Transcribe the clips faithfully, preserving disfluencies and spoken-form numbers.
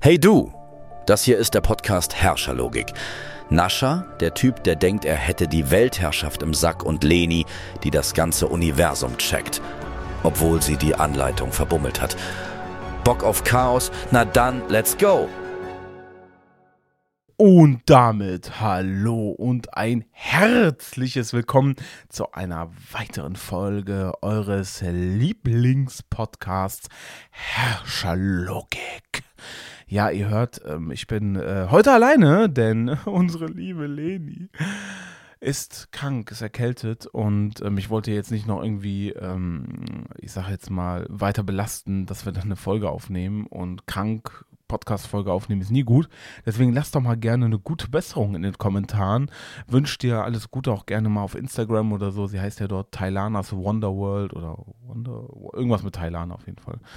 Hey du, das hier ist der Podcast Herrscherlogik. Nascha, der Typ, der denkt, er hätte die Weltherrschaft im Sack, und Leni, die das ganze Universum checkt, obwohl sie die Anleitung verbummelt hat. Bock auf Chaos? Na dann, let's go! Und damit hallo und ein herzliches Willkommen zu einer weiteren Folge eures Lieblingspodcasts Herrscherlogik. Ja, ihr hört, ähm, ich bin äh, heute alleine, denn unsere liebe Leni ist krank, ist erkältet, und ähm, ich wollte jetzt nicht noch irgendwie, ähm, ich sage jetzt mal, weiter belasten, dass wir dann eine Folge aufnehmen, und krank Podcast-Folge aufnehmen ist nie gut. Deswegen lasst doch mal gerne eine gute Besserung in den Kommentaren. Wünscht dir alles Gute auch gerne mal auf Instagram oder so. Sie heißt ja dort Thailanas Wonderworld oder Wonder, irgendwas mit Thailan auf jeden Fall.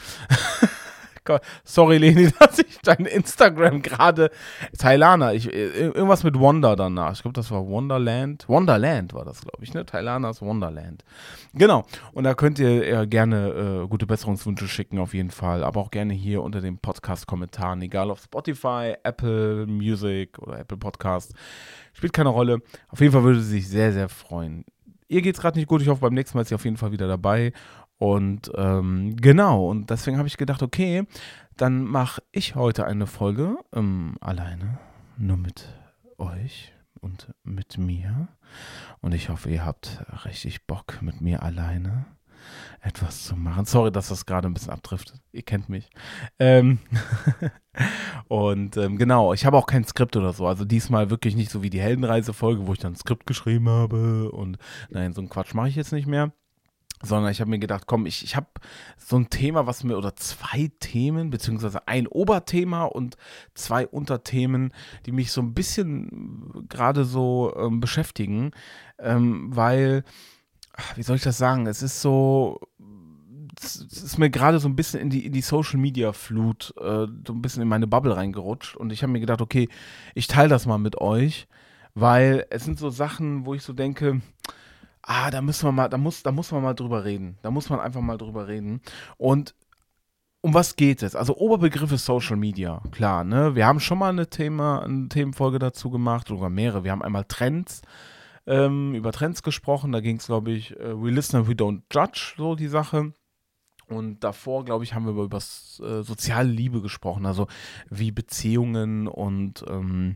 Sorry, Leni, dass ich dein Instagram gerade Thailana, ich, irgendwas mit Wonder danach. Ich glaube, das war Wonderland. Wonderland war das, glaube ich, ne? Thailanas Wonderland. Genau. Und da könnt ihr äh, gerne äh, gute Besserungswünsche schicken, auf jeden Fall. Aber auch gerne hier unter den Podcast-Kommentaren, egal auf Spotify, Apple Music oder Apple Podcast. Spielt keine Rolle. Auf jeden Fall würde sie sich sehr, sehr freuen. Ihr geht's gerade nicht gut. Ich hoffe, beim nächsten Mal ist sie auf jeden Fall wieder dabei. Und ähm, genau, und deswegen habe ich gedacht, okay, dann mache ich heute eine Folge ähm, alleine, nur mit euch und mit mir. Und ich hoffe, ihr habt richtig Bock, mit mir alleine etwas zu machen. Sorry, dass das gerade ein bisschen abdriftet. Ihr kennt mich. Ähm und ähm, genau, ich habe auch kein Skript oder so. Also diesmal wirklich nicht so wie die Heldenreise-Folge, wo ich dann ein Skript geschrieben habe. Und nein, so einen Quatsch mache ich jetzt nicht mehr. Sondern ich habe mir gedacht, komm, ich, ich habe so ein Thema, was mir, oder zwei Themen, beziehungsweise ein Oberthema und zwei Unterthemen, die mich so ein bisschen gerade so ähm, beschäftigen, ähm, weil, wie soll ich das sagen, es ist so, es ist mir gerade so ein bisschen in die, in die Social-Media-Flut, äh, so ein bisschen in meine Bubble reingerutscht, und ich habe mir gedacht, okay, ich teile das mal mit euch, weil es sind so Sachen, wo ich so denke, Ah, da müssen wir mal, da muss, da muss man mal drüber reden. Da muss man einfach mal drüber reden. Und um was geht es? Also Oberbegriff ist Social Media, klar, ne? Wir haben schon mal eine Thema, eine Themenfolge dazu gemacht, sogar mehrere. Wir haben einmal Trends, ähm, über Trends gesprochen. Da ging es, glaube ich, uh, We Listen, We Don't Judge, so die Sache. Und davor, glaube ich, haben wir über, über äh, soziale Liebe gesprochen, also wie Beziehungen und ähm,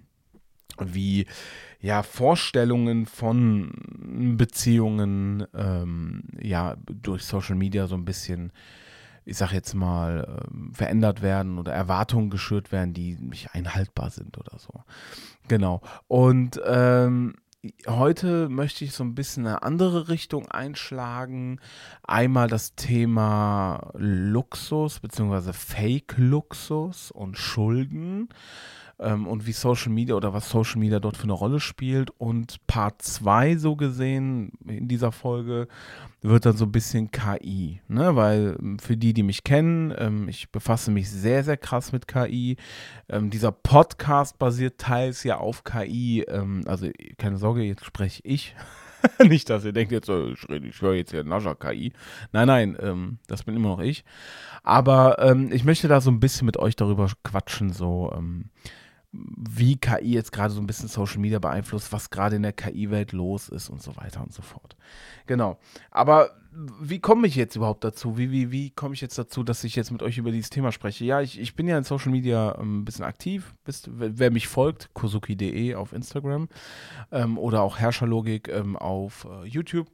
wie ja Vorstellungen von Beziehungen ähm, ja durch Social Media so ein bisschen, ich sag jetzt mal, ähm, verändert werden oder Erwartungen geschürt werden, die nicht einhaltbar sind oder so. Genau. Und ähm, heute möchte ich so ein bisschen eine andere Richtung einschlagen. Einmal das Thema Luxus bzw. Fake-Luxus und Schulden. Und wie Social Media oder was Social Media dort für eine Rolle spielt. Und Part zwei, so gesehen, in dieser Folge wird dann so ein bisschen K I, ne? Weil für die, die mich kennen, ähm, ich befasse mich sehr, sehr krass mit K I. Ähm, dieser Podcast basiert teils ja auf K I. Ähm, also keine Sorge, jetzt spreche ich. Nicht, dass ihr denkt, jetzt, ich, ich höre jetzt hier Nascha K I. Nein, nein, ähm, das bin immer noch ich. Aber ähm, ich möchte da so ein bisschen mit euch darüber quatschen, so ähm, wie K I jetzt gerade so ein bisschen Social Media beeinflusst, was gerade in der K I-Welt los ist und so weiter und so fort. Genau. Aber wie komme ich jetzt überhaupt dazu? Wie, wie, wie komme ich jetzt dazu, dass ich jetzt mit euch über dieses Thema spreche? Ja, ich, ich bin ja in Social Media ähm, ein bisschen aktiv. Bist, wer mich folgt, kosuki punkt de auf Instagram ähm, oder auch Herrscherlogik ähm, auf äh, YouTube.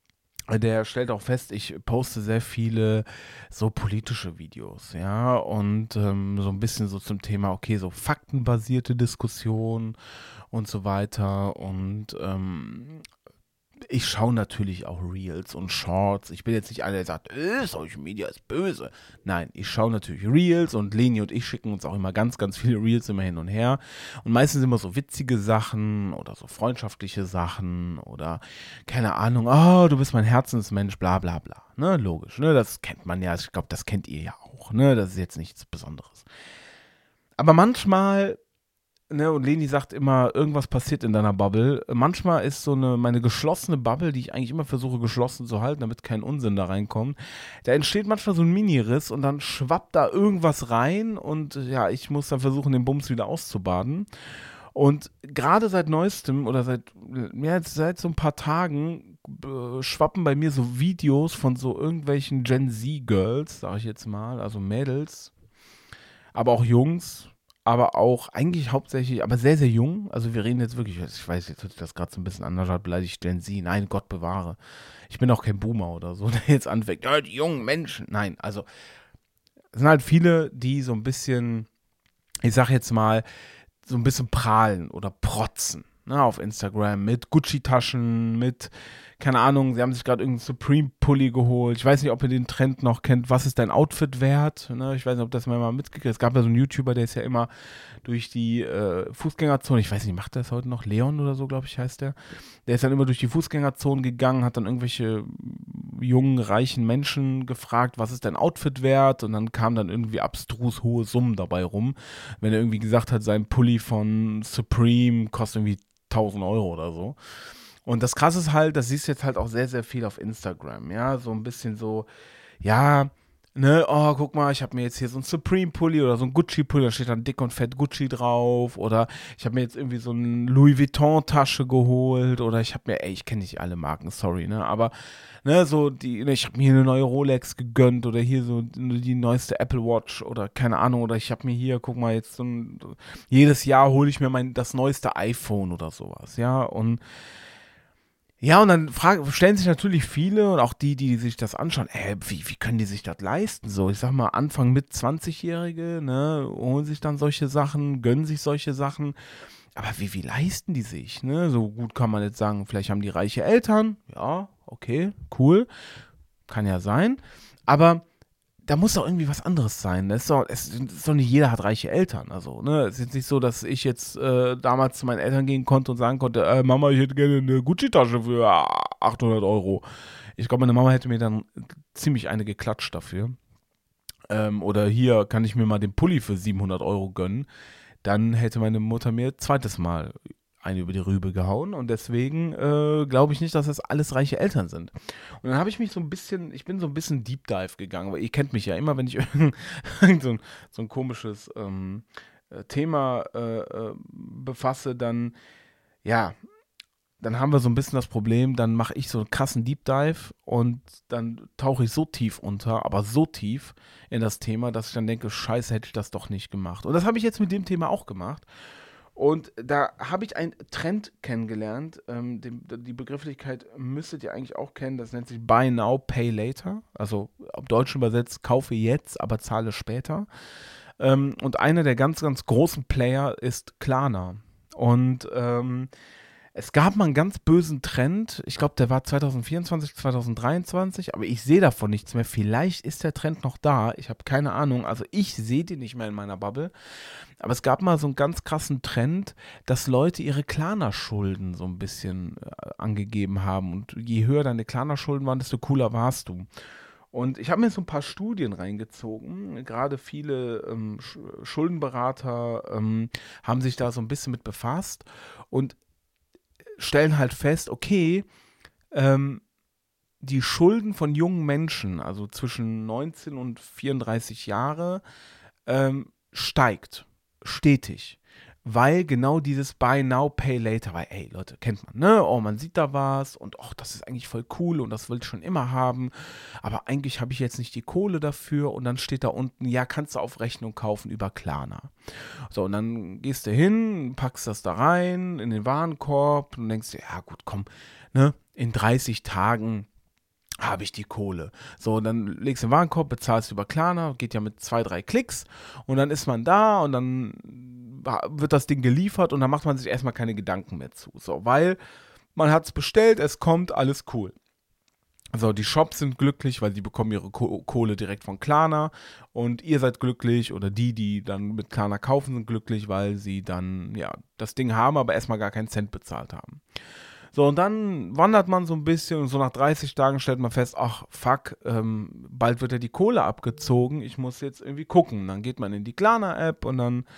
Der stellt auch fest, ich poste sehr viele so politische Videos, ja, und ähm, so ein bisschen so zum Thema, okay, so faktenbasierte Diskussion und so weiter. Und ähm, ich schaue natürlich auch Reels und Shorts. Ich bin jetzt nicht einer, der sagt, äh, Social Media ist böse. Nein, ich schaue natürlich Reels, und Leni und ich schicken uns auch immer ganz, ganz viele Reels immer hin und her. Und meistens immer so witzige Sachen oder so freundschaftliche Sachen oder keine Ahnung, oh, du bist mein Herzensmensch, bla bla bla. Ne, logisch, ne, das kennt man ja. Ich glaube, das kennt ihr ja auch, ne, das ist jetzt nichts Besonderes. Aber manchmal ne, und Leni sagt immer, irgendwas passiert in deiner Bubble. Manchmal ist so eine, meine geschlossene Bubble, die ich eigentlich immer versuche geschlossen zu halten, damit kein Unsinn da reinkommt, da entsteht manchmal so ein Mini-Riss und dann schwappt da irgendwas rein und ja, ich muss dann versuchen, den Bums wieder auszubaden. Und gerade seit neuestem oder seit, ja, jetzt seit so ein paar Tagen äh, schwappen bei mir so Videos von so irgendwelchen Gen Z-Girls, sag ich jetzt mal, also Mädels, aber auch Jungs, aber auch eigentlich hauptsächlich, aber sehr, sehr jung. Also wir reden jetzt wirklich, ich weiß, jetzt hört sich das gerade so ein bisschen anders an, beleidigt Gen Z. Nein, Gott bewahre. Ich bin auch kein Boomer oder so, der jetzt anfängt, ja, die jungen Menschen. Nein, also es sind halt viele, die so ein bisschen, ich sag jetzt mal, so ein bisschen prahlen oder protzen, ne, auf Instagram mit Gucci-Taschen, mit, keine Ahnung, sie haben sich gerade irgendeinen Supreme-Pulli geholt. Ich weiß nicht, ob ihr den Trend noch kennt, was ist dein Outfit wert? Ne? Ich weiß nicht, ob das mal mitgekriegt hat. Es gab ja so einen YouTuber, der ist ja immer durch die äh, Fußgängerzone, ich weiß nicht, macht der das heute noch? Leon oder so, glaube ich, heißt der. Der ist dann immer durch die Fußgängerzone gegangen, hat dann irgendwelche jungen, reichen Menschen gefragt, was ist dein Outfit wert? Und dann kamen dann irgendwie abstrus hohe Summen dabei rum. Wenn er irgendwie gesagt hat, sein Pulli von Supreme kostet irgendwie tausend Euro oder so. Und das Krasse ist halt, das siehst du jetzt halt auch sehr, sehr viel auf Instagram, ja, so ein bisschen so, ja, ne, oh, guck mal, ich habe mir jetzt hier so ein Supreme-Pulli oder so ein Gucci-Pulli, da steht dann dick und fett Gucci drauf, oder ich habe mir jetzt irgendwie so eine Louis Vuitton-Tasche geholt, oder ich habe mir, ey, ich kenne nicht alle Marken, sorry, ne, aber, ne, so die, ich habe mir hier eine neue Rolex gegönnt, oder hier so die neueste Apple Watch, oder keine Ahnung, oder ich habe mir hier, guck mal, jetzt so ein, jedes Jahr hole ich mir mein, das neueste iPhone oder sowas, ja, und ja, und dann frag, stellen sich natürlich viele und auch die, die sich das anschauen, ey, wie, wie können die sich das leisten? So, ich sag mal, Anfang mit zwanzig-Jährige, ne, holen sich dann solche Sachen, gönnen sich solche Sachen. Aber wie, wie leisten die sich, ne? So gut kann man jetzt sagen, vielleicht haben die reiche Eltern. Ja, okay, cool. Kann ja sein. Aber da muss doch irgendwie was anderes sein. Das ist doch, es ist doch nicht jeder hat reiche Eltern. Also, ne, es ist jetzt nicht so, dass ich jetzt äh, damals zu meinen Eltern gehen konnte und sagen konnte, äh, Mama, ich hätte gerne eine Gucci-Tasche für achthundert Euro. Ich glaube, meine Mama hätte mir dann ziemlich eine geklatscht dafür. Ähm, oder hier kann ich mir mal den Pulli für siebenhundert Euro gönnen. Dann hätte meine Mutter mir zweites Mal eine über die Rübe gehauen und deswegen äh, glaube ich nicht, dass das alles reiche Eltern sind. Und dann habe ich mich so ein bisschen, ich bin so ein bisschen Deep Dive gegangen, weil ihr kennt mich ja immer, wenn ich irgend so, ein, so ein komisches ähm, Thema äh, äh, befasse, dann, ja, dann haben wir so ein bisschen das Problem, dann mache ich so einen krassen Deep Dive und dann tauche ich so tief unter, aber so tief in das Thema, dass ich dann denke, scheiße, hätte ich das doch nicht gemacht. Und das habe ich jetzt mit dem Thema auch gemacht. Und da habe ich einen Trend kennengelernt. Ähm, die, die Begrifflichkeit müsstet ihr eigentlich auch kennen. Das nennt sich Buy Now, Pay Later. Also auf Deutsch übersetzt, kaufe jetzt, aber zahle später. Ähm, und einer der ganz, ganz großen Player ist Klarna. Und ähm, es gab mal einen ganz bösen Trend. Ich glaube, der war zwanzig vierundzwanzig, zwanzig dreiundzwanzig. Aber ich sehe davon nichts mehr. Vielleicht ist der Trend noch da. Ich habe keine Ahnung. Also ich sehe den nicht mehr in meiner Bubble. Aber es gab mal so einen ganz krassen Trend, dass Leute ihre Klarna-Schulden so ein bisschen äh, angegeben haben. Und je höher deine Klarna-Schulden waren, desto cooler warst du. Und ich habe mir so ein paar Studien reingezogen. Gerade viele ähm, Sch- Schuldenberater ähm, haben sich da so ein bisschen mit befasst und stellen halt fest, okay, ähm, die Schulden von jungen Menschen, also zwischen neunzehn und vierunddreißig Jahre, ähm, steigt stetig, weil genau dieses Buy Now, Pay Later, weil, ey, Leute, kennt man, ne? Oh, man sieht da was und oh, das ist eigentlich voll cool und das will ich schon immer haben, aber eigentlich habe ich jetzt nicht die Kohle dafür und dann steht da unten, ja, kannst du auf Rechnung kaufen über Klarna. So, und dann gehst du hin, packst das da rein in den Warenkorb und denkst dir, ja gut, komm, ne, in dreißig Tagen habe ich die Kohle. So, dann legst du den Warenkorb, bezahlst über Klarna, geht ja mit zwei, drei Klicks und dann ist man da und dann wird das Ding geliefert und dann macht man sich erstmal keine Gedanken mehr zu. So, weil man hat es bestellt, es kommt, alles cool. So, die Shops sind glücklich, weil die bekommen ihre Ko- Kohle direkt von Klarna und ihr seid glücklich oder die, die dann mit Klarna kaufen, sind glücklich, weil sie dann, ja, das Ding haben, aber erstmal gar keinen Cent bezahlt haben. So, und dann wandert man so ein bisschen und so nach dreißig Tagen stellt man fest, ach, fuck, ähm, bald wird ja die Kohle abgezogen, ich muss jetzt irgendwie gucken. Dann geht man in die Klarna-App und dann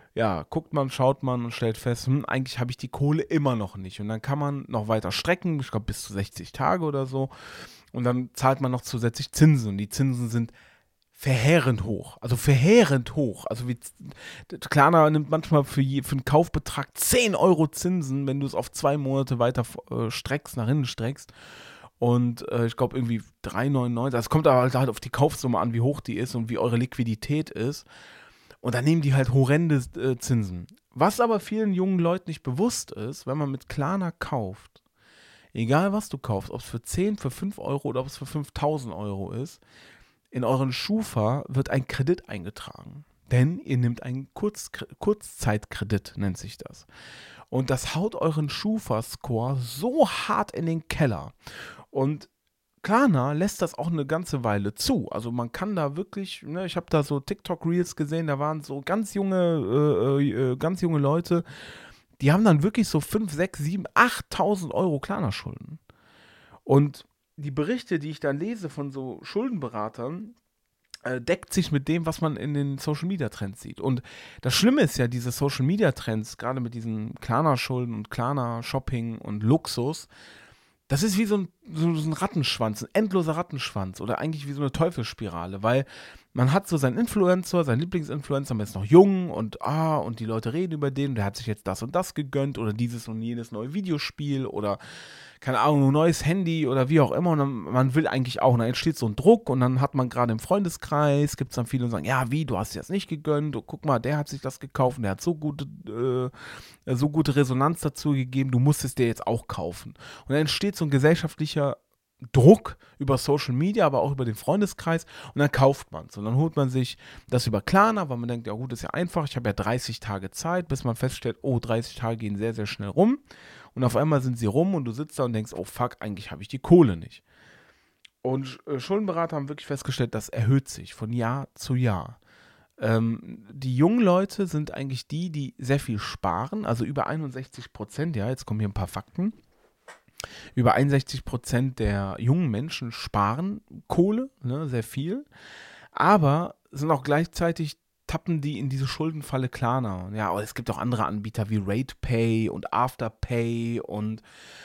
ja, guckt man, schaut man und stellt fest, hm, eigentlich habe ich die Kohle immer noch nicht. Und dann kann man noch weiter strecken, ich glaube bis zu sechzig Tage oder so. Und dann zahlt man noch zusätzlich Zinsen. Und die Zinsen sind verheerend hoch. Also verheerend hoch. Also wie Klarna nimmt manchmal für, je, für einen Kaufbetrag zehn Euro Zinsen, wenn du es auf zwei Monate weiter äh, streckst, nach hinten streckst. Und äh, ich glaube irgendwie drei neunundneunzig. Also es kommt aber halt auf die Kaufsumme an, wie hoch die ist und wie eure Liquidität ist. Und dann nehmen die halt horrende äh, Zinsen. Was aber vielen jungen Leuten nicht bewusst ist, wenn man mit Klarna kauft, egal was du kaufst, ob es für zehn, für fünf Euro oder ob es für fünftausend Euro ist, in euren Schufa wird ein Kredit eingetragen. Denn ihr nehmt einen Kurz, Kurzzeitkredit, nennt sich das. Und das haut euren Schufa-Score so hart in den Keller. Und Klarna lässt das auch eine ganze Weile zu. Also man kann da wirklich, ne, ich habe da so TikTok-Reels gesehen, da waren so ganz junge, äh, äh, ganz junge Leute, die haben dann wirklich so fünf, sechs, sieben, achttausend Euro Klarna-Schulden. Und die Berichte, die ich dann lese von so Schuldenberatern, äh, deckt sich mit dem, was man in den Social-Media-Trends sieht. Und das Schlimme ist ja, diese Social-Media-Trends, gerade mit diesen Klarna-Schulden und Klarna-Shopping und Luxus, das ist wie so ein, so, so ein Rattenschwanz, ein endloser Rattenschwanz oder eigentlich wie so eine Teufelsspirale, weil man hat so seinen Influencer, seinen Lieblingsinfluencer, man ist noch jung und ah, und die Leute reden über den, der hat sich jetzt das und das gegönnt oder dieses und jenes neue Videospiel oder keine Ahnung, ein neues Handy oder wie auch immer und dann, man will eigentlich auch, und dann entsteht so ein Druck und dann hat man gerade im Freundeskreis, gibt es dann viele und sagen, ja wie, du hast dir das nicht gegönnt, oh, guck mal, der hat sich das gekauft und der hat so gute, äh, so gute Resonanz dazu gegeben, du musst es dir jetzt auch kaufen. Und dann entsteht so ein gesellschaftlicher Druck über Social Media, aber auch über den Freundeskreis und dann kauft man es. Und dann holt man sich das über Klarna, weil man denkt, ja gut, ist ja einfach, ich habe ja dreißig Tage Zeit, bis man feststellt, oh, dreißig Tage gehen sehr, sehr schnell rum. Und auf einmal sind sie rum und du sitzt da und denkst, oh fuck, eigentlich habe ich die Kohle nicht. Und äh, Schuldenberater haben wirklich festgestellt, das erhöht sich von Jahr zu Jahr. Ähm, die jungen Leute sind eigentlich die, die sehr viel sparen, also über einundsechzig Prozent, ja, jetzt kommen hier ein paar Fakten. Über einundsechzig Prozent der jungen Menschen sparen Kohle, ne, sehr viel, aber sind auch gleichzeitig, tappen die in diese Schuldenfalle Klarna. Ja, aber es gibt auch andere Anbieter wie RatePay und Afterpay und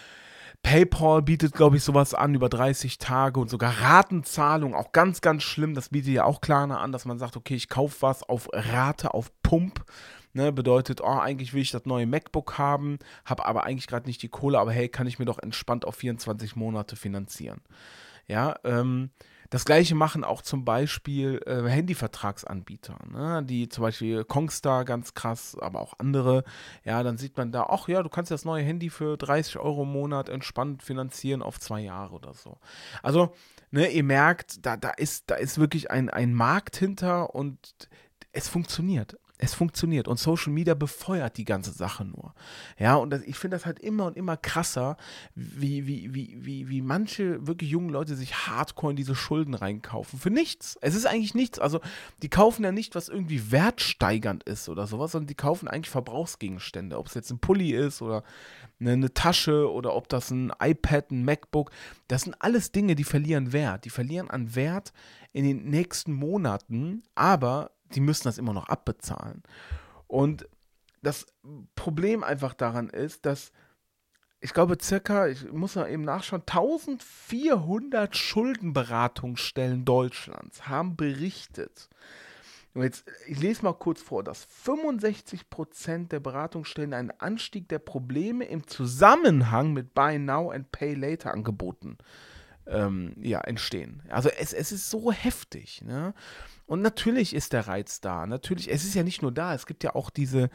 PayPal bietet, glaube ich, sowas an über dreißig Tage und sogar Ratenzahlung, auch ganz, ganz schlimm, das bietet ja auch Klarna an, dass man sagt, okay, ich kaufe was auf Rate, auf Pump. Ne, bedeutet, oh, eigentlich will ich das neue MacBook haben, habe aber eigentlich gerade nicht die Kohle, aber hey, kann ich mir doch entspannt auf vierundzwanzig Monate finanzieren. Ja, ähm, das gleiche machen auch zum Beispiel äh, Handyvertragsanbieter, ne, die zum Beispiel Kongstar, ganz krass, aber auch andere. Ja, dann sieht man da, ach ja, du kannst das neue Handy für dreißig Euro im Monat entspannt finanzieren auf zwei Jahre oder so. Also, ne, ihr merkt, da, da, ist, da ist wirklich ein, ein Markt hinter und es funktioniert. Es funktioniert und Social Media befeuert die ganze Sache nur. Ja, und das, ich finde das halt immer und immer krasser, wie, wie, wie, wie, wie manche wirklich jungen Leute sich hardcore in diese Schulden reinkaufen. Für nichts. Es ist eigentlich nichts. Also, die kaufen ja nicht, was irgendwie wertsteigernd ist oder sowas, sondern die kaufen eigentlich Verbrauchsgegenstände. Ob es jetzt ein Pulli ist oder eine, eine Tasche oder ob das ein iPad, ein MacBook. Das sind alles Dinge, die verlieren Wert. Die verlieren an Wert in den nächsten Monaten, aber die müssen das immer noch abbezahlen. Und das Problem einfach daran ist, dass ich glaube circa, ich muss mal eben nachschauen, eintausendvierhundert Schuldenberatungsstellen Deutschlands haben berichtet. Und jetzt, ich lese mal kurz vor, dass fünfundsechzig Prozent der Beratungsstellen einen Anstieg der Probleme im Zusammenhang mit Buy Now and Pay Later Angeboten ähm, ja, entstehen. Also es, es ist so heftig, ne? Und natürlich ist der Reiz da. Natürlich, es ist ja nicht nur da, es gibt ja auch diese,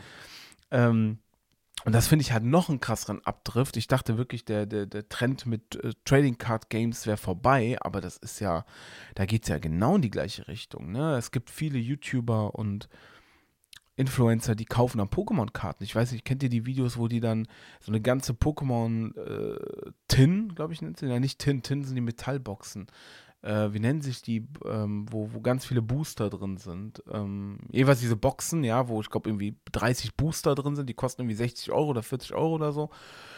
ähm, und das finde ich halt noch einen krasseren Abdrift. Ich dachte wirklich, der, der, der Trend mit äh, Trading Card Games wäre vorbei, aber das ist ja, da geht es ja genau in die gleiche Richtung, ne? Es gibt viele YouTuber und Influencer, die kaufen dann Pokémon-Karten. Ich weiß nicht, kennt ihr die Videos, wo die dann so eine ganze Pokémon-Tin, äh, glaube ich, nennt sie, ja nicht Tin, Tin sind die Metallboxen. Äh, wie nennen sich die, ähm, wo, wo ganz viele Booster drin sind. Ähm, jeweils diese Boxen, ja, wo ich glaube irgendwie dreißig Booster drin sind, die kosten irgendwie sechzig Euro oder vierzig Euro oder so.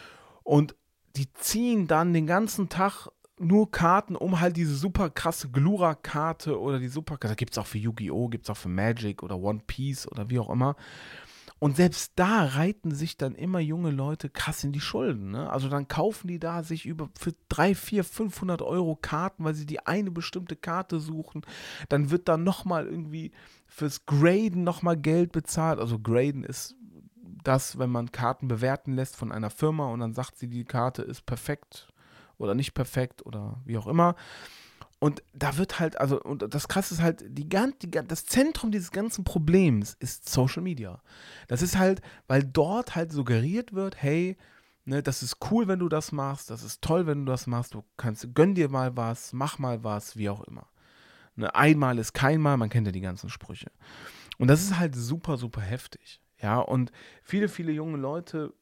Und die ziehen dann den ganzen Tag nur Karten, um halt diese super krasse Glura-Karte oder die super, da gibt es auch für Yu-Gi-Oh!, gibt es auch für Magic oder One Piece oder wie auch immer. Und selbst da reiten sich dann immer junge Leute krass in die Schulden. Ne? Also dann kaufen die da sich über für dreihundert, vierhundert, fünfhundert Euro Karten, weil sie die eine bestimmte Karte suchen. Dann wird dann nochmal irgendwie fürs Graden nochmal Geld bezahlt. Also Graden ist das, wenn man Karten bewerten lässt von einer Firma und dann sagt sie, die Karte ist perfekt oder nicht perfekt oder wie auch immer. Und da wird halt, also, und das Krasse ist halt, die, die, das Zentrum dieses ganzen Problems ist Social Media. Das ist halt, weil dort halt suggeriert wird, hey, ne, das ist cool, wenn du das machst, das ist toll, wenn du das machst, du kannst, gönn dir mal was, mach mal was, wie auch immer. Ne, einmal ist keinmal, man kennt ja die ganzen Sprüche. Und das ist halt super, super heftig. Ja, und viele, viele junge Leute,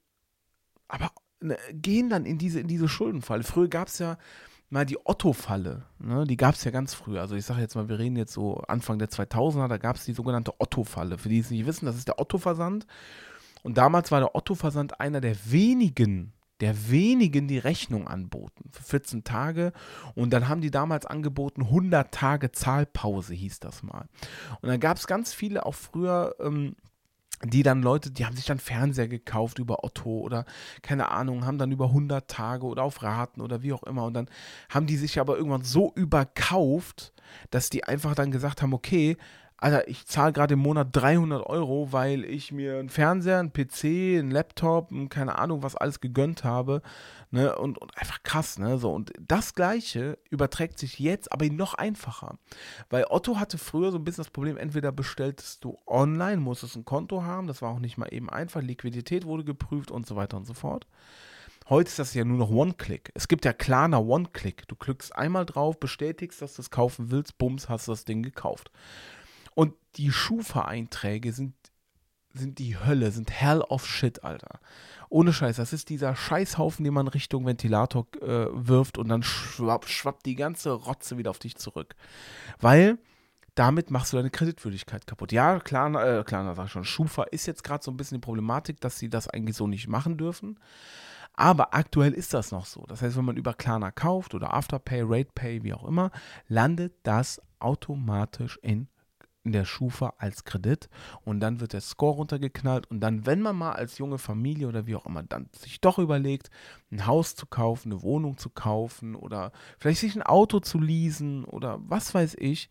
aber ne, gehen dann in diese, in diese Schuldenfalle. Früher gab es ja mal die Otto-Falle, ne? Die gab es ja ganz früh. Also ich sage jetzt mal, wir reden jetzt so Anfang der zweitausender, da gab es die sogenannte Otto-Falle. Für die es nicht wissen, das ist der Otto-Versand. Und damals war der Otto-Versand einer der wenigen, der wenigen, die Rechnung anboten. Für vierzehn Tage. Und dann haben die damals angeboten, hundert Tage Zahlpause hieß das mal. Und dann gab es ganz viele auch früher, ähm, die dann Leute, die haben sich dann Fernseher gekauft über Otto oder keine Ahnung, haben dann über hundert Tage oder auf Raten oder wie auch immer und dann haben die sich aber irgendwann so überkauft, dass die einfach dann gesagt haben, okay, Alter, ich zahle gerade im Monat dreihundert Euro, weil ich mir einen Fernseher, einen P C, einen Laptop, keine Ahnung, was alles gegönnt habe, ne, und, und einfach krass, ne, so, und das Gleiche überträgt sich jetzt, aber noch einfacher, weil Otto hatte früher so ein bisschen das Problem, entweder bestelltest du online, musstest ein Konto haben, das war auch nicht mal eben einfach, Liquidität wurde geprüft und so weiter und so fort. Heute ist das ja nur noch One-Click. Es gibt ja Klarna One-Click. Du klickst einmal drauf, bestätigst, dass du es kaufen willst, bums, hast du das Ding gekauft. Und die Schufa-Einträge sind, sind die Hölle, sind hell of shit, Alter. Ohne Scheiß, das ist dieser Scheißhaufen, den man Richtung Ventilator äh, wirft und dann schwapp, schwappt die ganze Rotze wieder auf dich zurück. Weil damit machst du deine Kreditwürdigkeit kaputt. Ja, Klarna, äh, Klarna sag ich schon, Schufa ist jetzt gerade so ein bisschen die Problematik, dass sie das eigentlich so nicht machen dürfen. Aber aktuell ist das noch so. Das heißt, wenn man über Klarna kauft oder Afterpay, RatePay, wie auch immer, landet das automatisch in in der Schufa als Kredit und dann wird der Score runtergeknallt und dann, wenn man mal als junge Familie oder wie auch immer dann sich doch überlegt, ein Haus zu kaufen, eine Wohnung zu kaufen oder vielleicht sich ein Auto zu leasen oder was weiß ich,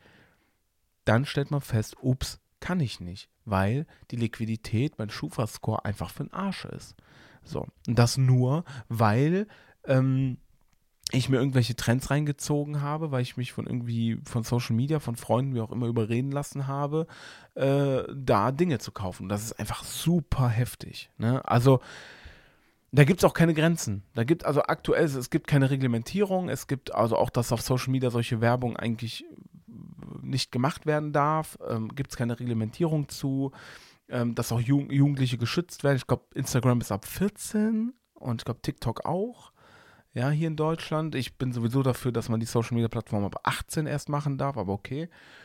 dann stellt man fest, ups, kann ich nicht, weil die Liquidität, mein Schufa-Score einfach für den Arsch ist. So, und das nur, weil ähm, ich mir irgendwelche Trends reingezogen habe, weil ich mich von irgendwie von Social Media, von Freunden, wie auch immer, überreden lassen habe, äh, da Dinge zu kaufen. Und das ist einfach super heftig. Ne? Also da gibt es auch keine Grenzen. Da gibt also aktuell, es gibt keine Reglementierung. Es gibt also auch, dass auf Social Media solche Werbung eigentlich nicht gemacht werden darf. Ähm, gibt es keine Reglementierung zu, ähm, dass auch Jugend- Jugendliche geschützt werden. Ich glaube, Instagram ist ab vierzehn und ich glaube, TikTok auch. Ja, hier in Deutschland. Ich bin sowieso dafür, dass man die Social-Media-Plattform ab achtzehn erst machen darf, aber okay.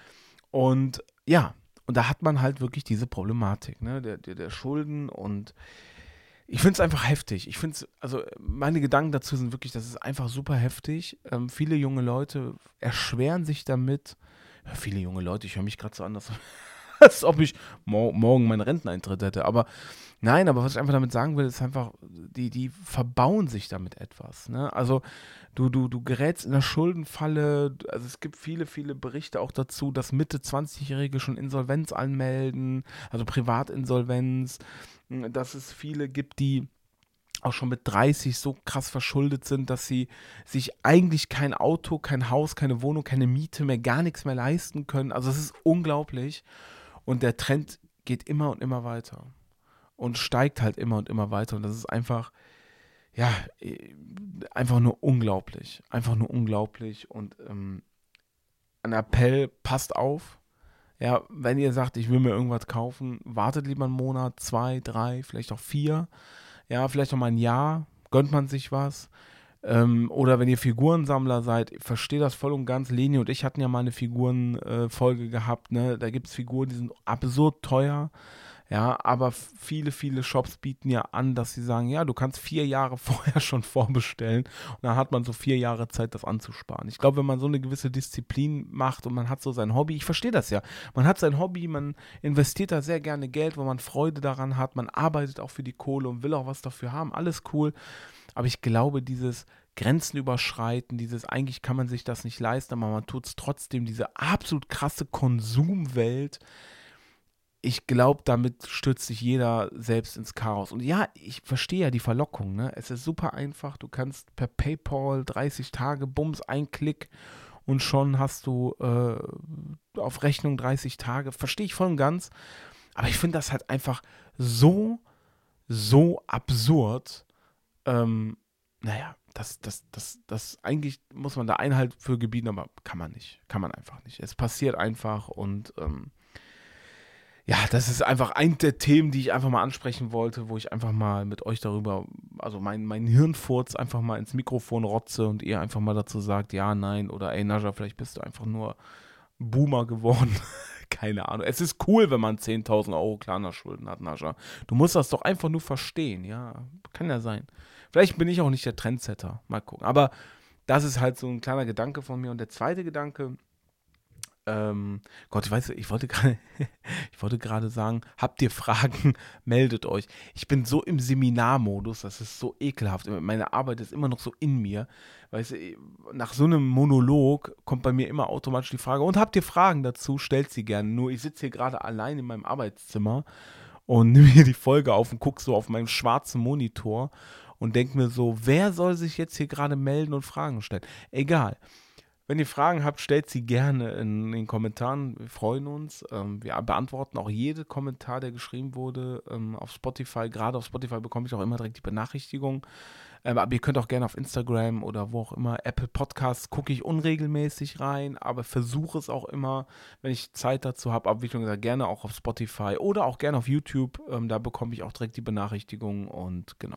Und ja, und da hat man halt wirklich diese Problematik, ne, der, der, der Schulden und ich finde es einfach heftig. Ich finde es, also meine Gedanken dazu sind wirklich, das ist einfach super heftig. Ähm, viele junge Leute erschweren sich damit. Ja, viele junge Leute, ich höre mich gerade so anders, als ob ich mor- morgen meinen Renteneintritt hätte, aber nein, aber was ich einfach damit sagen will, ist einfach, die, die verbauen sich damit etwas. Ne? Also du, du, du gerätst in der Schuldenfalle, also es gibt viele, viele Berichte auch dazu, dass Mitte zwanzigjährige schon Insolvenz anmelden, also Privatinsolvenz, dass es viele gibt, die auch schon mit dreißig so krass verschuldet sind, dass sie sich eigentlich kein Auto, kein Haus, keine Wohnung, keine Miete mehr, gar nichts mehr leisten können. Also es ist unglaublich und der Trend geht immer und immer weiter. Und steigt halt immer und immer weiter. Und das ist einfach, ja, einfach nur unglaublich. Einfach nur unglaublich. Und ähm, ein Appell, passt auf. Ja, wenn ihr sagt, ich will mir irgendwas kaufen, wartet lieber einen Monat, zwei, drei, vielleicht auch vier. Ja, vielleicht auch mal ein Jahr. Gönnt man sich was. Ähm, oder wenn ihr Figurensammler seid, versteht das voll und ganz. Leni und ich hatten ja mal eine Figurenfolge äh, gehabt. Ne? Da gibt es Figuren, die sind absurd teuer. Ja, aber viele, viele Shops bieten ja an, dass sie sagen, ja, du kannst vier Jahre vorher schon vorbestellen und dann hat man so vier Jahre Zeit, das anzusparen. Ich glaube, wenn man so eine gewisse Disziplin macht und man hat so sein Hobby, ich verstehe das ja, man hat sein Hobby, man investiert da sehr gerne Geld, weil man Freude daran hat, man arbeitet auch für die Kohle und will auch was dafür haben, alles cool, aber ich glaube, dieses Grenzen überschreiten, dieses, eigentlich kann man sich das nicht leisten, aber man tut es trotzdem, diese absolut krasse Konsumwelt. Ich glaube, damit stürzt sich jeder selbst ins Chaos. Und ja, ich verstehe ja die Verlockung, ne? Es ist super einfach. Du kannst per PayPal dreißig Tage, Bums, ein Klick und schon hast du äh, auf Rechnung dreißig Tage. Verstehe ich voll und ganz. Aber ich finde das halt einfach so, so absurd. Ähm, naja, das, das, das, das, eigentlich muss man da Einhalt für gebieten, aber kann man nicht. Kann man einfach nicht. Es passiert einfach und ähm, ja, das ist einfach ein der Themen, die ich einfach mal ansprechen wollte, wo ich einfach mal mit euch darüber, also mein, mein Hirnfurz einfach mal ins Mikrofon rotze und ihr einfach mal dazu sagt, ja, nein, oder ey, Naja, vielleicht bist du einfach nur Boomer geworden. Keine Ahnung. Es ist cool, wenn man zehntausend Euro Klarna-Schulden hat, Naja. Du musst das doch einfach nur verstehen, ja. Kann ja sein. Vielleicht bin ich auch nicht der Trendsetter. Mal gucken. Aber das ist halt so ein kleiner Gedanke von mir. Und der zweite Gedanke, Ähm, Gott, ich weiß, ich wollte gerade, ich wollte gerade sagen, habt ihr Fragen, meldet euch. Ich bin so im Seminarmodus, das ist so ekelhaft. Meine Arbeit ist immer noch so in mir. Weißt du, nach so einem Monolog kommt bei mir immer automatisch die Frage, und habt ihr Fragen dazu? Stellt sie gerne. Nur ich sitze hier gerade allein in meinem Arbeitszimmer und nehme hier die Folge auf und gucke so auf meinen schwarzen Monitor und denke mir so, wer soll sich jetzt hier gerade melden und Fragen stellen? Egal. Wenn ihr Fragen habt, stellt sie gerne in den Kommentaren. Wir freuen uns. Ähm, wir beantworten auch jeden Kommentar, der geschrieben wurde ähm, auf Spotify. Gerade auf Spotify bekomme ich auch immer direkt die Benachrichtigung. Ähm, aber ihr könnt auch gerne auf Instagram oder wo auch immer. Apple Podcasts gucke ich unregelmäßig rein, aber versuche es auch immer, wenn ich Zeit dazu habe. Aber wie schon gesagt, gerne auch auf Spotify oder auch gerne auf YouTube. Ähm, da bekomme ich auch direkt die Benachrichtigung und genau.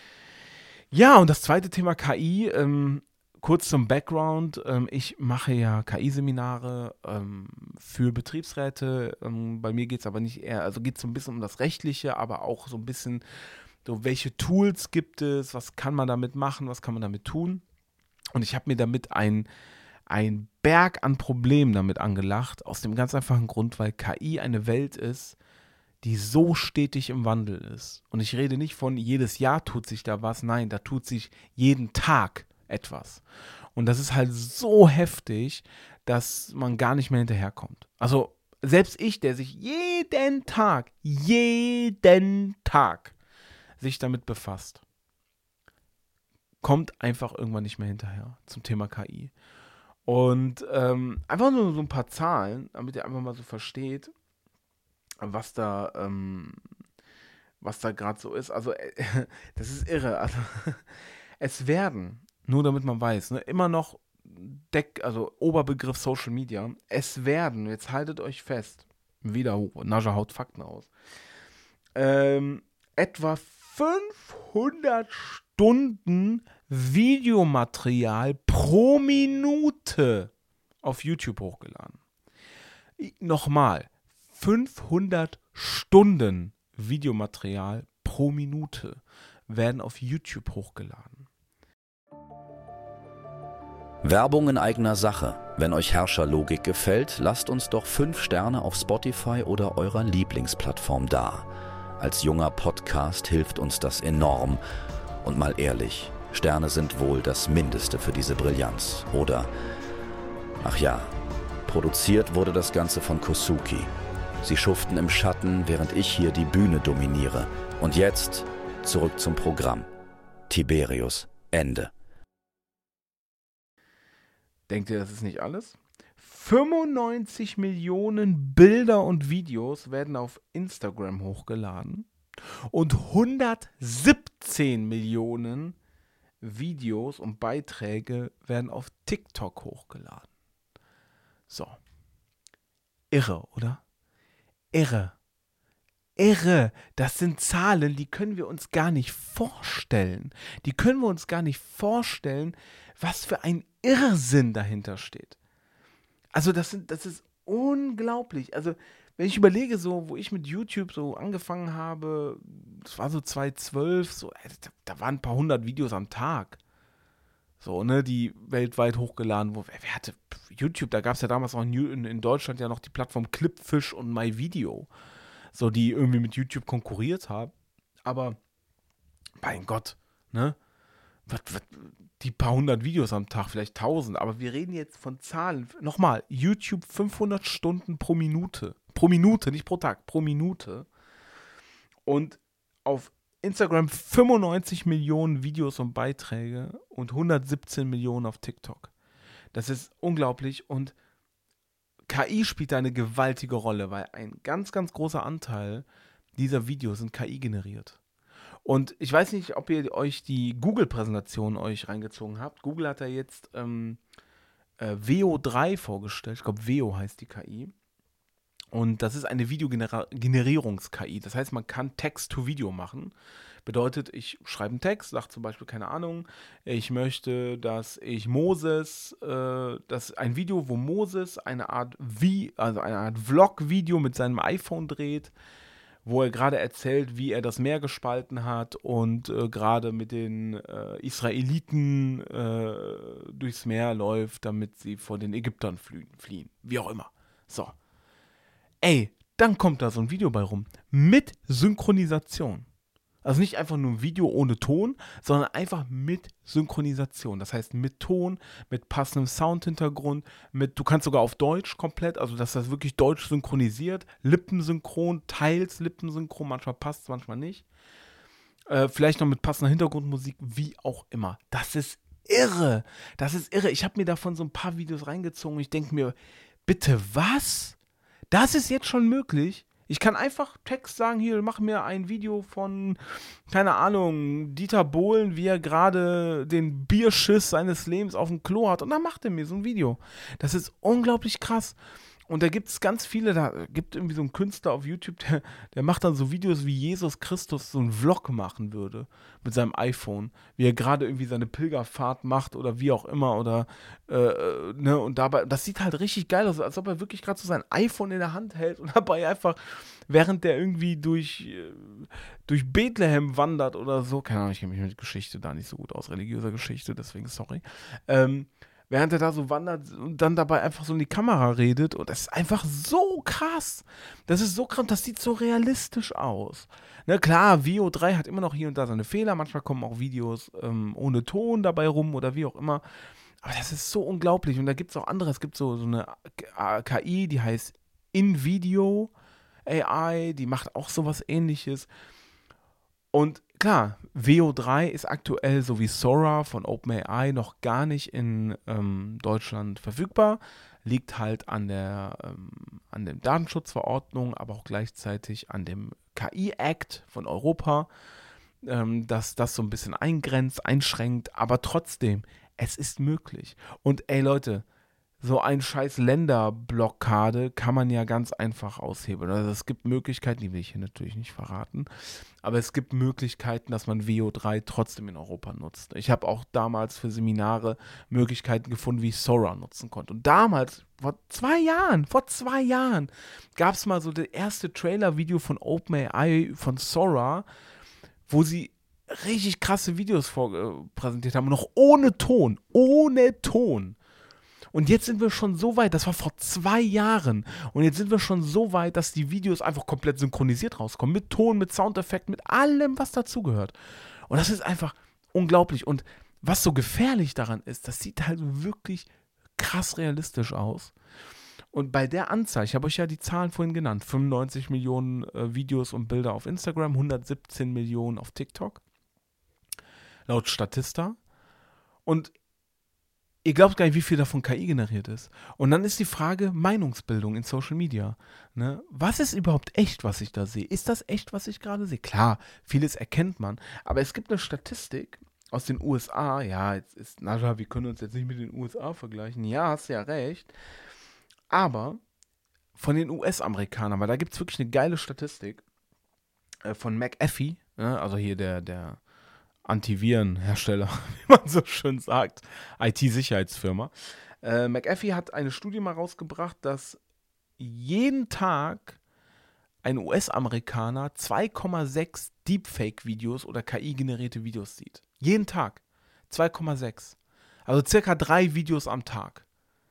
Ja, und das zweite Thema K I. Ähm, Kurz zum Background, ähm, ich mache ja K I-Seminare ähm, für Betriebsräte. Ähm, bei mir geht es aber nicht eher, also geht es so ein bisschen um das Rechtliche, aber auch so ein bisschen, so welche Tools gibt es, was kann man damit machen, was kann man damit tun. Und ich habe mir damit ein, ein Berg an Problemen damit angelacht, aus dem ganz einfachen Grund, weil K I eine Welt ist, die so stetig im Wandel ist. Und ich rede nicht von, jedes Jahr tut sich da was, nein, da tut sich jeden Tag etwas. Und das ist halt so heftig, dass man gar nicht mehr hinterherkommt. Also selbst ich, der sich jeden Tag, jeden Tag sich damit befasst, kommt einfach irgendwann nicht mehr hinterher zum Thema K I. Und ähm, einfach nur so ein paar Zahlen, damit ihr einfach mal so versteht, was da, ähm, was da gerade so ist. Also äh, das ist irre. Also es werden Nur damit man weiß, ne, immer noch Deck, also Oberbegriff Social Media. Es werden, jetzt haltet euch fest, wieder Naja haut Fakten aus, ähm, etwa fünfhundert Stunden Videomaterial pro Minute auf YouTube hochgeladen. Nochmal, fünfhundert Stunden Videomaterial pro Minute werden auf YouTube hochgeladen. Werbung in eigener Sache. Wenn euch Herrscherlogik gefällt, lasst uns doch fünf Sterne auf Spotify oder eurer Lieblingsplattform da. Als junger Podcast hilft uns das enorm. Und mal ehrlich, Sterne sind wohl das Mindeste für diese Brillanz, oder? Ach ja, produziert wurde das Ganze von Kosuki. Sie schuften im Schatten, während ich hier die Bühne dominiere. Und jetzt zurück zum Programm. Tiberius, Ende. Denkt ihr, das ist nicht alles? fünfundneunzig Millionen Bilder und Videos werden auf Instagram hochgeladen und hundertsiebzehn Millionen Videos und Beiträge werden auf TikTok hochgeladen. So. Irre, oder? Irre. Irre. Das sind Zahlen, die können wir uns gar nicht vorstellen. Die können wir uns gar nicht vorstellen, was für ein Irrsinn dahinter steht. Also das, sind, das ist unglaublich. Also wenn ich überlege, so, wo ich mit YouTube so angefangen habe, das war so zweitausendzwölf, so, ey, da, da waren ein paar hundert Videos am Tag. So, ne, die weltweit hochgeladen wurden. Wer, wer hatte YouTube, da gab es ja damals auch in, in Deutschland ja noch die Plattform Clipfish und MyVideo. So, die irgendwie mit YouTube konkurriert haben. Aber, mein Gott, ne? Was, was, die paar hundert Videos am Tag, vielleicht tausend, aber wir reden jetzt von Zahlen. Nochmal, YouTube fünfhundert Stunden pro Minute. Pro Minute, nicht pro Tag, pro Minute. Und auf Instagram fünfundneunzig Millionen Videos und Beiträge und hundertsiebzehn Millionen auf TikTok. Das ist unglaublich und K I spielt da eine gewaltige Rolle, weil ein ganz, ganz großer Anteil dieser Videos sind K I generiert. Und ich weiß nicht, ob ihr euch die Google-Präsentation euch reingezogen habt. Google hat ja jetzt ähm, äh, Veo drei vorgestellt. Ich glaube, Veo heißt die K I. Und das ist eine Videogenerierungs-K I. Das heißt, man kann Text-to-Video machen. Bedeutet, ich schreibe einen Text, sage zum Beispiel, keine Ahnung, ich möchte, dass ich Moses, äh, dass ein Video, wo Moses eine Art, wie, also eine Art Vlog-Video mit seinem iPhone dreht, wo er gerade erzählt, wie er das Meer gespalten hat und äh, gerade mit den äh, Israeliten äh, durchs Meer läuft, damit sie vor den Ägyptern flie- fliehen. Wie auch immer. So. Ey, dann kommt da so ein Video bei rum. Mit Synchronisation. Also nicht einfach nur ein Video ohne Ton, sondern einfach mit Synchronisation. Das heißt mit Ton, mit passendem Soundhintergrund, mit, du kannst sogar auf Deutsch komplett, also dass das wirklich deutsch synchronisiert, lippensynchron, teils lippensynchron, manchmal passt es, manchmal nicht. Äh, vielleicht noch mit passender Hintergrundmusik, wie auch immer. Das ist irre. Das ist irre. Ich habe mir davon so ein paar Videos reingezogen und ich denke mir, bitte was? Das ist jetzt schon möglich? Ich kann einfach Text sagen, hier, mach mir ein Video von, keine Ahnung, Dieter Bohlen, wie er gerade den Bierschiss seines Lebens auf dem Klo hat. Und dann macht er mir so ein Video. Das ist unglaublich krass. Und da gibt es ganz viele, da gibt irgendwie so einen Künstler auf YouTube, der, der macht dann so Videos, wie Jesus Christus so einen Vlog machen würde mit seinem iPhone, wie er gerade irgendwie seine Pilgerfahrt macht oder wie auch immer oder, äh, ne, und dabei, das sieht halt richtig geil aus, als ob er wirklich gerade so sein iPhone in der Hand hält und dabei einfach, während der irgendwie durch, äh, durch Bethlehem wandert oder so, keine Ahnung, ich kenne mich mit Geschichte da nicht so gut aus, religiöser Geschichte, deswegen sorry, ähm, während er da so wandert und dann dabei einfach so in die Kamera redet. Und das ist einfach so krass. Das ist so krass, das sieht so realistisch aus. Ne, klar, Veo drei hat immer noch hier und da seine Fehler. Manchmal kommen auch Videos ähm, ohne Ton dabei rum oder wie auch immer. Aber das ist so unglaublich. Und da gibt es auch andere. Es gibt so, so eine K I, die heißt InVideo A I. Die macht auch sowas Ähnliches. Und klar, Veo drei ist aktuell so wie Sora von OpenAI noch gar nicht in ähm, Deutschland verfügbar. Liegt halt an der ähm, an der Datenschutzverordnung, aber auch gleichzeitig an dem K I-Act von Europa, ähm, dass das so ein bisschen eingrenzt, einschränkt, aber trotzdem, es ist möglich. Und ey Leute, so ein scheiß Länderblockade kann man ja ganz einfach aushebeln. Also es gibt Möglichkeiten, die will ich hier natürlich nicht verraten, aber es gibt Möglichkeiten, dass man Veo drei trotzdem in Europa nutzt. Ich habe auch damals für Seminare Möglichkeiten gefunden, wie ich Sora nutzen konnte. Und damals, vor zwei Jahren, vor zwei Jahren, gab es mal so das erste Trailer-Video von OpenAI von Sora, wo sie richtig krasse Videos vor, äh, präsentiert haben, noch ohne Ton, ohne Ton. Und jetzt sind wir schon so weit, das war vor zwei Jahren, und jetzt sind wir schon so weit, dass die Videos einfach komplett synchronisiert rauskommen, mit Ton, mit Soundeffekten, mit allem, was dazugehört. Und das ist einfach unglaublich. Und was so gefährlich daran ist, das sieht halt wirklich krass realistisch aus. Und bei der Anzahl, ich habe euch ja die Zahlen vorhin genannt, fünfundneunzig Millionen äh, Videos und Bilder auf Instagram, hundertsiebzehn Millionen auf TikTok, laut Statista. Und ihr glaubt gar nicht, wie viel davon K I generiert ist. Und dann ist die Frage Meinungsbildung in Social Media. Ne? Was ist überhaupt echt, was ich da sehe? Ist das echt, was ich gerade sehe? Klar, vieles erkennt man. Aber es gibt eine Statistik aus den U S A. Ja, jetzt ist, na, wir können uns jetzt nicht mit den U S A vergleichen. Ja, hast ja recht. Aber von den U S-Amerikanern, weil da gibt es wirklich eine geile Statistik äh, von McAfee, ne? Also hier der, der Antivirenhersteller, wie man so schön sagt, I T-Sicherheitsfirma. Äh, McAfee hat eine Studie mal rausgebracht, dass jeden Tag ein U S-Amerikaner zwei Komma sechs Deepfake-Videos oder K I-generierte Videos sieht. Jeden Tag. zwei Komma sechs. Also circa drei Videos am Tag.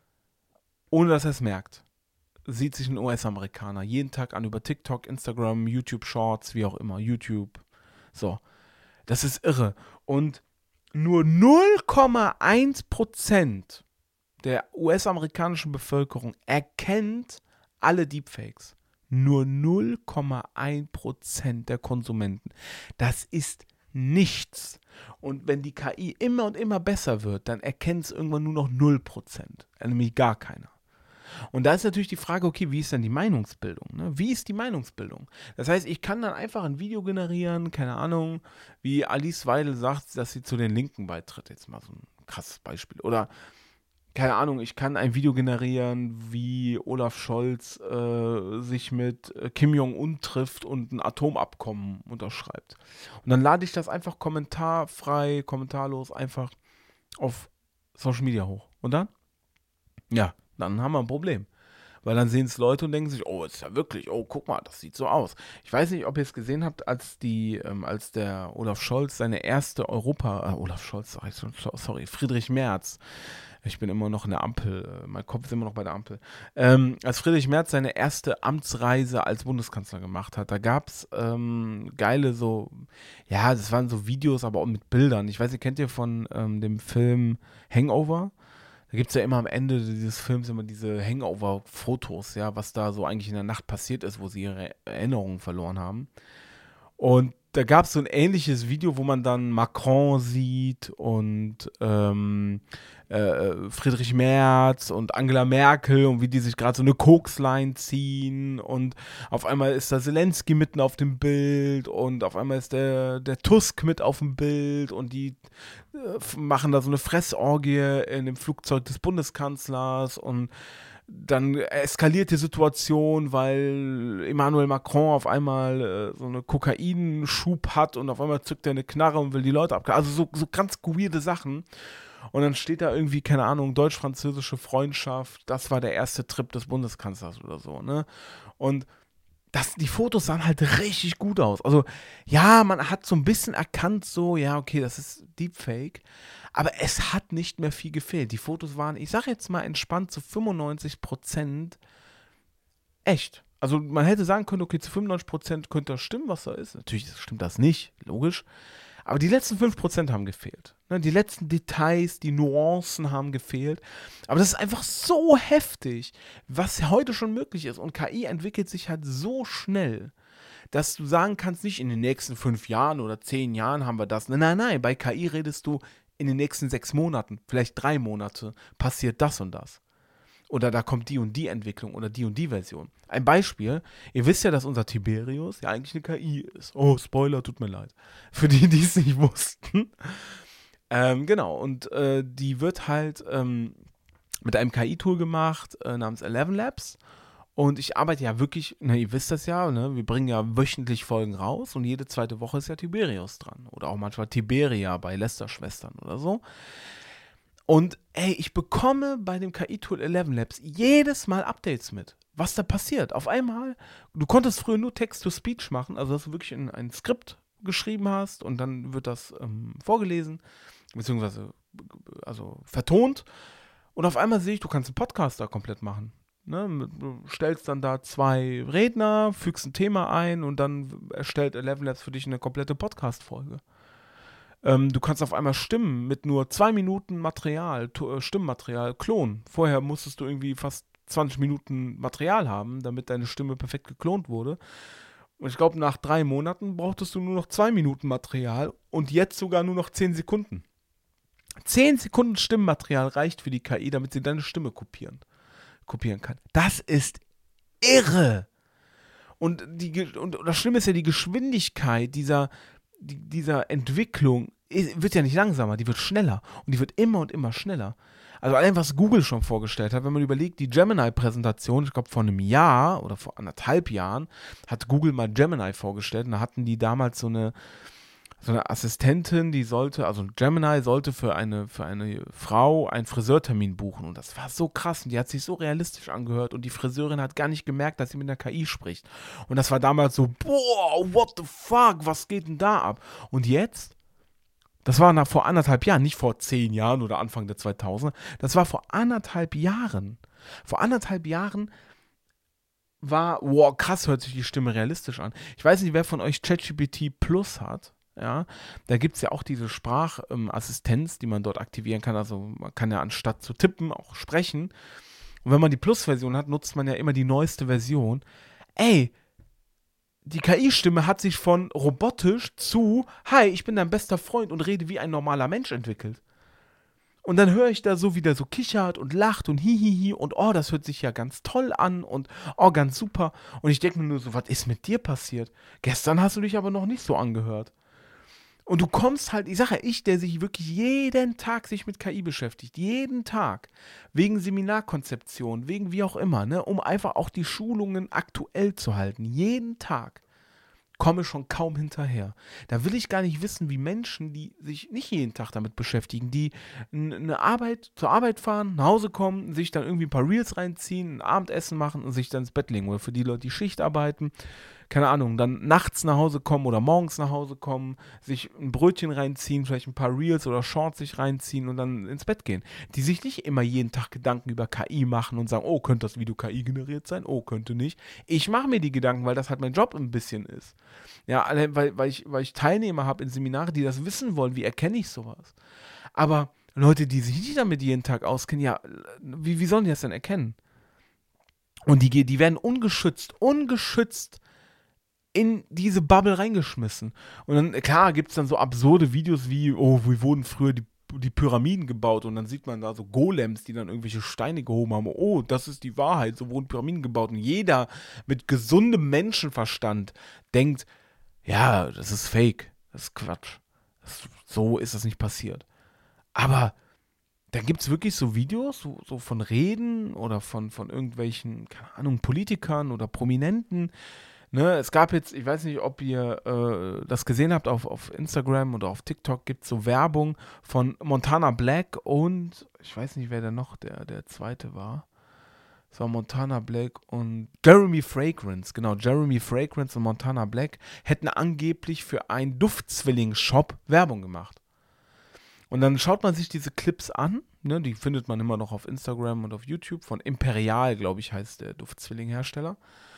Ohne dass er es merkt. Sieht sich ein U S-Amerikaner jeden Tag an über TikTok, Instagram, YouTube Shorts, wie auch immer, YouTube. So. Das ist irre. Und nur null Komma eins Prozent der U S-amerikanischen Bevölkerung erkennt alle Deepfakes. Nur null Komma eins Prozent der Konsumenten. Das ist nichts. Und wenn die K I immer und immer besser wird, dann erkennt es irgendwann nur noch null Prozent. Nämlich gar keiner. Und da ist natürlich die Frage, okay, wie ist denn die Meinungsbildung? Ne? Wie ist die Meinungsbildung? Das heißt, ich kann dann einfach ein Video generieren, keine Ahnung, wie Alice Weidel sagt, dass sie zu den Linken beitritt. Jetzt mal so ein krasses Beispiel. Oder, keine Ahnung, ich kann ein Video generieren, wie Olaf Scholz äh, sich mit Kim Jong-un trifft und ein Atomabkommen unterschreibt. Und dann lade ich das einfach kommentarfrei, kommentarlos einfach auf Social Media hoch. Und dann? Ja, dann haben wir ein Problem. Weil dann sehen es Leute und denken sich, oh, ist ja wirklich, oh, guck mal, das sieht so aus. Ich weiß nicht, ob ihr es gesehen habt, als die, ähm, als der Olaf Scholz seine erste Europa, äh, Olaf Scholz, sorry, Friedrich Merz, ich bin immer noch in der Ampel, mein Kopf ist immer noch bei der Ampel, ähm, als Friedrich Merz seine erste Amtsreise als Bundeskanzler gemacht hat, da gab es ähm, geile so, ja, das waren so Videos, aber auch mit Bildern. Ich weiß nicht, kennt ihr von ähm, dem Film Hangover? Da gibt es ja immer am Ende dieses Films immer diese Hangover-Fotos, ja, was da so eigentlich in der Nacht passiert ist, wo sie ihre Erinnerungen verloren haben. Und da gab es so ein ähnliches Video, wo man dann Macron sieht und ähm, äh, Friedrich Merz und Angela Merkel und wie die sich gerade so eine Koksline ziehen und auf einmal ist da Zelensky mitten auf dem Bild und auf einmal ist der, der Tusk mit auf dem Bild und die äh, machen da so eine Fressorgie in dem Flugzeug des Bundeskanzlers und dann eskaliert die Situation, weil Emmanuel Macron auf einmal äh, so eine Kokainschub hat und auf einmal zückt er eine Knarre und will die Leute abknallen. Also so, so ganz weirde Sachen. Und dann steht da irgendwie, keine Ahnung, deutsch-französische Freundschaft, das war der erste Trip des Bundeskanzlers oder so, ne? Und das, die Fotos sahen halt richtig gut aus. Also, ja, man hat so ein bisschen erkannt, so, ja, okay, das ist Deepfake. Aber es hat nicht mehr viel gefehlt. Die Fotos waren, ich sag jetzt mal entspannt, zu fünfundneunzig Prozent echt. Also, man hätte sagen können, okay, zu fünfundneunzig Prozent könnte das stimmen, was da ist. Natürlich stimmt das nicht, logisch. Aber die letzten fünf Prozent haben gefehlt. Die letzten Details, die Nuancen haben gefehlt. Aber das ist einfach so heftig, was heute schon möglich ist. Und K I entwickelt sich halt so schnell, dass du sagen kannst, nicht in den nächsten fünf Jahren oder zehn Jahren haben wir das. Nein, nein, nein. Bei K I redest du in den nächsten sechs Monaten, vielleicht drei Monate, passiert das und das. Oder da kommt die und die Entwicklung oder die und die Version. Ein Beispiel, ihr wisst ja, dass unser Tiberius ja eigentlich eine K I ist. Oh, Spoiler, tut mir leid. Für die, die es nicht wussten. Ähm, genau, und äh, die wird halt ähm, mit einem K I-Tool gemacht, äh, namens Eleven Labs. Und ich arbeite ja wirklich, na, ihr wisst das ja, ne, wir bringen ja wöchentlich Folgen raus und jede zweite Woche ist ja Tiberius dran. Oder auch manchmal Tiberia bei Lester-Schwestern oder so. Und ey, ich bekomme bei dem K I-Tool Eleven Labs jedes Mal Updates mit, was da passiert. Auf einmal, du konntest früher nur Text-to-Speech machen, also dass du wirklich in ein Skript geschrieben hast und dann wird das ähm, vorgelesen, beziehungsweise also vertont. Und auf einmal sehe ich, du kannst einen Podcast da komplett machen. Ne? Du stellst dann da zwei Redner, fügst ein Thema ein und dann erstellt Eleven Labs für dich eine komplette Podcast-Folge. Ähm, du kannst auf einmal Stimmen mit nur zwei Minuten Material, to- äh, Stimmmaterial klonen. Vorher musstest du irgendwie fast zwanzig Minuten Material haben, damit deine Stimme perfekt geklont wurde. Und ich glaube, nach drei Monaten brauchtest du nur noch zwei Minuten Material und jetzt sogar nur noch zehn Sekunden. zehn Sekunden Stimmmaterial reicht für die K I, damit sie deine Stimme kopieren, kopieren kann. Das ist irre. Und, die, und das Schlimme ist ja, die Geschwindigkeit dieser, die, dieser Entwicklung wird ja nicht langsamer, die wird schneller. Und die wird immer und immer schneller. Also allein, was Google schon vorgestellt hat, wenn man überlegt, die Gemini-Präsentation, ich glaube vor einem Jahr oder vor anderthalb Jahren, hat Google mal Gemini vorgestellt und da hatten die damals so eine, so eine Assistentin, die sollte, also Gemini sollte für eine, für eine Frau einen Friseurtermin buchen. Und das war so krass. Und die hat sich so realistisch angehört. Und die Friseurin hat gar nicht gemerkt, dass sie mit einer K I spricht. Und das war damals so, boah, what the fuck, was geht denn da ab? Und jetzt, das war nach, vor anderthalb Jahren, nicht vor zehn Jahren oder Anfang der zweitausender, das war vor anderthalb Jahren. Vor anderthalb Jahren war, wow, krass, hört sich die Stimme realistisch an. Ich weiß nicht, wer von euch ChatGPT Plus hat. Ja, da gibt es ja auch diese Sprachassistenz, ähm, die man dort aktivieren kann. Also man kann ja anstatt zu tippen auch sprechen. Und wenn man die Plus-Version hat, nutzt man ja immer die neueste Version. Ey, die K I-Stimme hat sich von robotisch zu hi, ich bin dein bester Freund und rede wie ein normaler Mensch entwickelt. Und dann höre ich da so, wie der so kichert und lacht und hihihi und oh, das hört sich ja ganz toll an und oh, ganz super. Und ich denke mir nur so, was ist mit dir passiert? Gestern hast du dich aber noch nicht so angehört. Und du kommst halt, ich sage ja, ich, der sich wirklich jeden Tag sich mit K I beschäftigt, jeden Tag, wegen Seminarkonzeption, wegen wie auch immer, ne, um einfach auch die Schulungen aktuell zu halten, jeden Tag, komme schon kaum hinterher. Da will ich gar nicht wissen, wie Menschen, die sich nicht jeden Tag damit beschäftigen, die eine Arbeit, zur Arbeit fahren, nach Hause kommen, sich dann irgendwie ein paar Reels reinziehen, ein Abendessen machen und sich dann ins Bett legen. Oder für die Leute, die Schicht arbeiten, keine Ahnung, dann nachts nach Hause kommen oder morgens nach Hause kommen, sich ein Brötchen reinziehen, vielleicht ein paar Reels oder Shorts sich reinziehen und dann ins Bett gehen. Die sich nicht immer jeden Tag Gedanken über K I machen und sagen, oh, könnte das Video K I generiert sein? Oh, könnte nicht. Ich mache mir die Gedanken, weil das halt mein Job ein bisschen ist. Ja, weil, weil, ich, weil ich Teilnehmer habe in Seminaren, die das wissen wollen, wie erkenne ich sowas? Aber Leute, die sich nicht damit jeden Tag auskennen, ja, wie, wie sollen die das denn erkennen? Und die, die werden ungeschützt, ungeschützt in diese Bubble reingeschmissen. Und dann, klar, gibt es dann so absurde Videos wie, oh, wie wurden früher die, die Pyramiden gebaut? Und dann sieht man da so Golems, die dann irgendwelche Steine gehoben haben. Oh, das ist die Wahrheit, so wurden Pyramiden gebaut. Und jeder mit gesundem Menschenverstand denkt, ja, das ist Fake, das ist Quatsch. Das, so ist das nicht passiert. Aber da gibt es wirklich so Videos, so, so von Reden oder von, von irgendwelchen, keine Ahnung, Politikern oder Prominenten. Ne, es gab jetzt, ich weiß nicht, ob ihr äh, das gesehen habt, auf, auf Instagram oder auf TikTok gibt es so Werbung von Montana Black und, ich weiß nicht, wer da noch der, der zweite war. Es war Montana Black und Jeremy Fragrance, genau, Jeremy Fragrance und Montana Black hätten angeblich für einen Duftzwilling-Shop Werbung gemacht. Und dann schaut man sich diese Clips an, ne, die findet man immer noch auf Instagram und auf YouTube, von Imperial, glaube ich, heißt der Duftzwilling-Hersteller.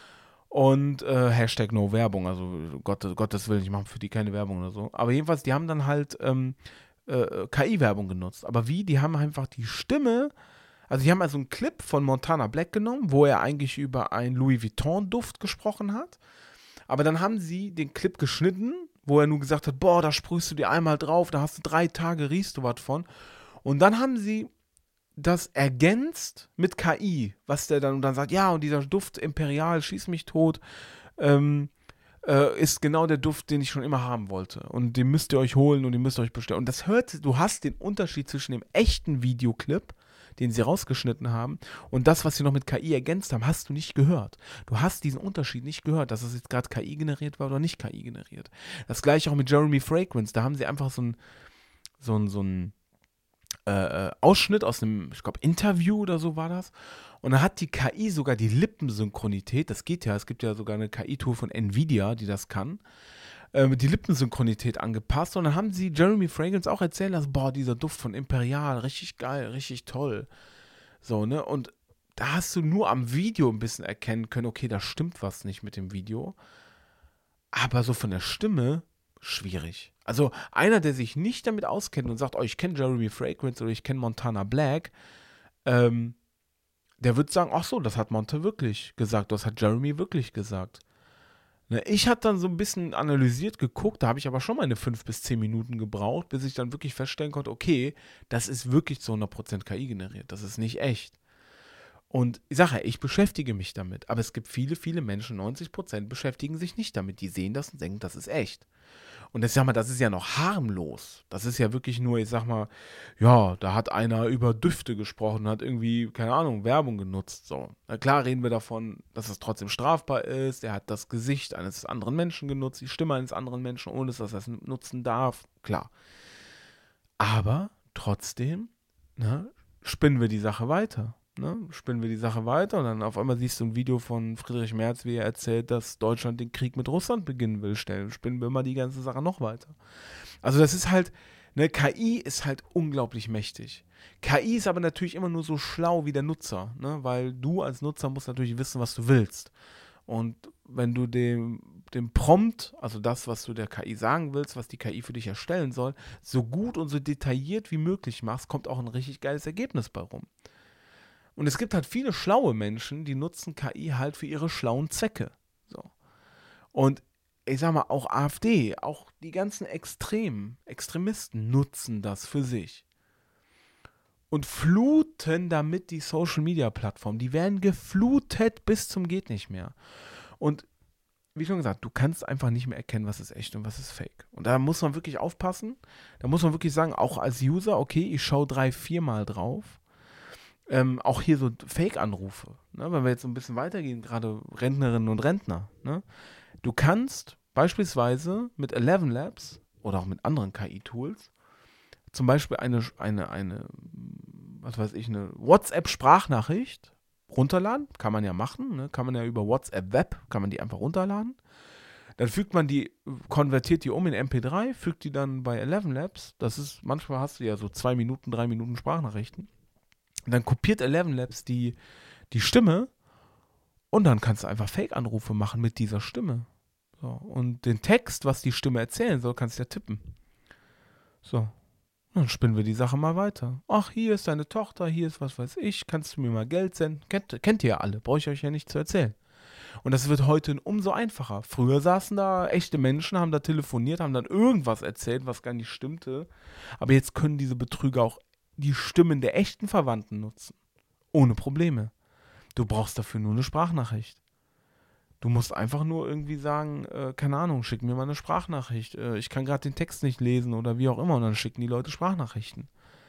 Und äh, Hashtag No Werbung, also Gott, Gottes Willen, ich mache für die keine Werbung oder so. Aber jedenfalls, die haben dann halt ähm, äh, K I-Werbung genutzt. Aber wie? Die haben einfach die Stimme, also die haben also einen Clip von Montana Black genommen, wo er eigentlich über einen Louis Vuitton-Duft gesprochen hat. Aber dann haben sie den Clip geschnitten, wo er nur gesagt hat, boah, da sprühst du dir einmal drauf, da hast du drei Tage, riechst du was von. Und dann haben sie das ergänzt mit K I, was der dann und dann sagt, ja, und dieser Duft Imperial, schieß mich tot, ähm, äh, ist genau der Duft, den ich schon immer haben wollte. Und den müsst ihr euch holen und den müsst ihr euch bestellen. Und das hört, du hast den Unterschied zwischen dem echten Videoclip, den sie rausgeschnitten haben, und das, was sie noch mit K I ergänzt haben, hast du nicht gehört. Du hast diesen Unterschied nicht gehört, dass es jetzt gerade K I generiert war oder nicht K I generiert. Das gleiche auch mit Jeremy Fragrance, da haben sie einfach so ein, so ein, so ein Äh, Ausschnitt aus einem, ich glaube, Interview oder so war das. Und dann hat die K I sogar die Lippensynchronität, das geht ja, es gibt ja sogar eine K I-Tool von Nvidia, die das kann, äh, die Lippensynchronität angepasst. Und dann haben sie Jeremy Fragrance auch erzählt, dass, boah, dieser Duft von Imperial, richtig geil, richtig toll. So, ne? Und da hast du nur am Video ein bisschen erkennen können, okay, da stimmt was nicht mit dem Video. Aber so von der Stimme schwierig. Also einer, der sich nicht damit auskennt und sagt, oh, ich kenne Jeremy Fragrance oder ich kenne Montana Black, ähm, der wird sagen, ach so, das hat Monte wirklich gesagt, das hat Jeremy wirklich gesagt. Ne, ich habe dann so ein bisschen analysiert, geguckt, da habe ich aber schon meine fünf bis zehn Minuten gebraucht, bis ich dann wirklich feststellen konnte, okay, das ist wirklich zu hundert Prozent K I generiert, das ist nicht echt. Und ich sage ja, ich beschäftige mich damit, aber es gibt viele, viele Menschen, neunzig Prozent beschäftigen sich nicht damit, die sehen das und denken, das ist echt. Und ich sag mal, das ist ja noch harmlos. Das ist ja wirklich nur, ich sag mal, ja, da hat einer über Düfte gesprochen, hat irgendwie, keine Ahnung, Werbung genutzt. So. Na klar reden wir davon, dass es trotzdem strafbar ist. Er hat das Gesicht eines anderen Menschen genutzt, die Stimme eines anderen Menschen, ohne dass er es nutzen darf. Klar. Aber trotzdem, ne, spinnen wir die Sache weiter. Ne? Spinnen wir die Sache weiter und dann auf einmal siehst du ein Video von Friedrich Merz, wie er erzählt, dass Deutschland den Krieg mit Russland beginnen will. Stellen, spinnen wir mal die ganze Sache noch weiter. Also das ist halt, ne, K I ist halt unglaublich mächtig. K I ist aber natürlich immer nur so schlau wie der Nutzer, ne? Weil du als Nutzer musst natürlich wissen, was du willst. Und wenn du dem, dem Prompt, also das, was du der K I sagen willst, was die K I für dich erstellen soll, so gut und so detailliert wie möglich machst, kommt auch ein richtig geiles Ergebnis bei rum. Und es gibt halt viele schlaue Menschen, die nutzen K I halt für ihre schlauen Zwecke. So. Und ich sag mal, auch AfD, auch die ganzen Extremen, Extremisten nutzen das für sich. Und fluten damit die Social-Media-Plattform. Die werden geflutet bis zum geht nicht mehr. Und wie schon gesagt, du kannst einfach nicht mehr erkennen, was ist echt und was ist fake. Und da muss man wirklich aufpassen. Da muss man wirklich sagen, auch als User, okay, ich schaue drei, viermal drauf. Ähm, auch hier so Fake-Anrufe, ne? Wenn wir jetzt so ein bisschen weitergehen, gerade Rentnerinnen und Rentner, ne? Du kannst beispielsweise mit Eleven Labs oder auch mit anderen K I-Tools zum Beispiel eine, eine, eine, was weiß ich, eine WhatsApp-Sprachnachricht runterladen, kann man ja machen, ne? Kann man ja über WhatsApp Web, kann man die einfach runterladen. Dann fügt man die, konvertiert die um in M P drei, fügt die dann bei Eleven Labs, das ist, manchmal hast du ja so zwei Minuten, drei Minuten Sprachnachrichten. Dann kopiert Eleven Labs die, die Stimme und dann kannst du einfach Fake-Anrufe machen mit dieser Stimme. So. Und den Text, was die Stimme erzählen soll, kannst du ja tippen. So. Dann spinnen wir die Sache mal weiter. Ach, hier ist deine Tochter, hier ist was weiß ich, kannst du mir mal Geld senden? Kennt, kennt ihr ja alle, brauche ich euch ja nicht zu erzählen. Und das wird heute umso einfacher. Früher saßen da echte Menschen, haben da telefoniert, haben dann irgendwas erzählt, was gar nicht stimmte. Aber jetzt können diese Betrüger auch die Stimmen der echten Verwandten nutzen. Ohne Probleme. Du brauchst dafür nur eine Sprachnachricht. Du musst einfach nur irgendwie sagen, äh, keine Ahnung, schick mir mal eine Sprachnachricht. Äh, ich kann gerade den Text nicht lesen oder wie auch immer. Und dann schicken die Leute Sprachnachrichten.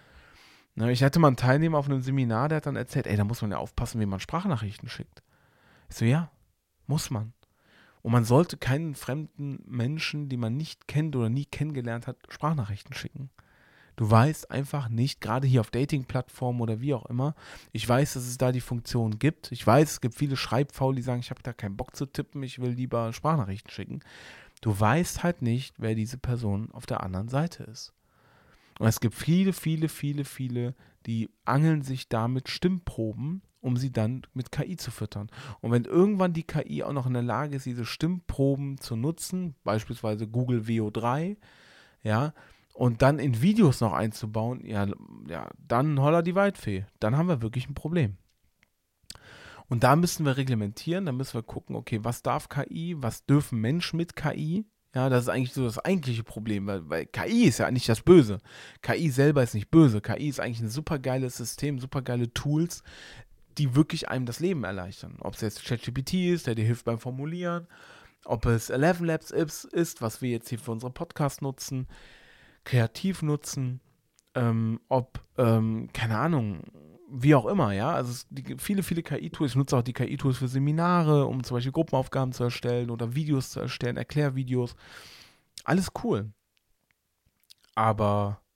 Na, ich hatte mal einen Teilnehmer auf einem Seminar, der hat dann erzählt, ey, da muss man ja aufpassen, wie man Sprachnachrichten schickt. Ich so, ja, muss man. Und man sollte keinen fremden Menschen, die man nicht kennt oder nie kennengelernt hat, Sprachnachrichten schicken. Du weißt einfach nicht, gerade hier auf Dating-Plattformen oder wie auch immer, ich weiß, dass es da die Funktion gibt. Ich weiß, es gibt viele Schreibfaul, die sagen, ich habe da keinen Bock zu tippen, ich will lieber Sprachnachrichten schicken. Du weißt halt nicht, wer diese Person auf der anderen Seite ist. Und es gibt viele, viele, viele, viele, die angeln sich damit Stimmproben, um sie dann mit K I zu füttern. Und wenn irgendwann die K I auch noch in der Lage ist, diese Stimmproben zu nutzen, beispielsweise Google V O drei, ja, und dann in Videos noch einzubauen, ja, ja, dann holla die Waldfee. Dann haben wir wirklich ein Problem. Und da müssen wir reglementieren, da müssen wir gucken, okay, was darf K I, was dürfen Menschen mit K I? Ja, das ist eigentlich so das eigentliche Problem, weil, weil K I ist ja nicht das Böse. K I selber ist nicht böse. K I ist eigentlich ein super geiles System, super geile Tools, die wirklich einem das Leben erleichtern. Ob es jetzt ChatGPT ist, der dir hilft beim Formulieren, ob es Eleven Labs ist, ist, was wir jetzt hier für unsere Podcasts nutzen, kreativ nutzen, ähm, ob, ähm, keine Ahnung, wie auch immer, ja, also es, die, viele, viele K I-Tools, ich nutze auch die K I-Tools für Seminare, um zum Beispiel Gruppenaufgaben zu erstellen oder Videos zu erstellen, Erklärvideos, alles cool, aber